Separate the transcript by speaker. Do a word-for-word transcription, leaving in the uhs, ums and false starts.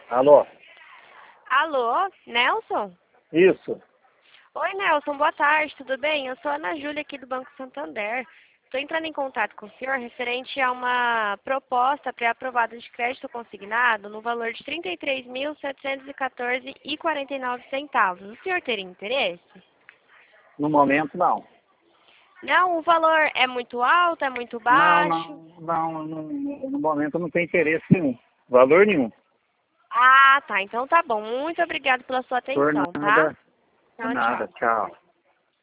Speaker 1: Alô?
Speaker 2: Alô, Nelson?
Speaker 1: Isso.
Speaker 2: Oi, Nelson, boa tarde, tudo bem? Eu sou a Ana Júlia aqui do Banco Santander. Estou entrando em contato com o senhor referente a uma proposta pré-aprovada de crédito consignado no valor de trinta e três mil, setecentos e quatorze reais e quarenta e nove centavos. O senhor teria interesse?
Speaker 1: No momento, não.
Speaker 2: Não, o valor é muito alto, é muito
Speaker 1: Não,
Speaker 2: baixo?
Speaker 1: não, não, no, no momento não tem interesse nenhum. Valor nenhum.
Speaker 2: Ah, tá, então tá bom. Muito obrigado pela sua
Speaker 1: Por
Speaker 2: atenção, tá?
Speaker 1: nada. Por
Speaker 2: Tchau,
Speaker 1: nada.
Speaker 2: tchau.
Speaker 1: Tchau.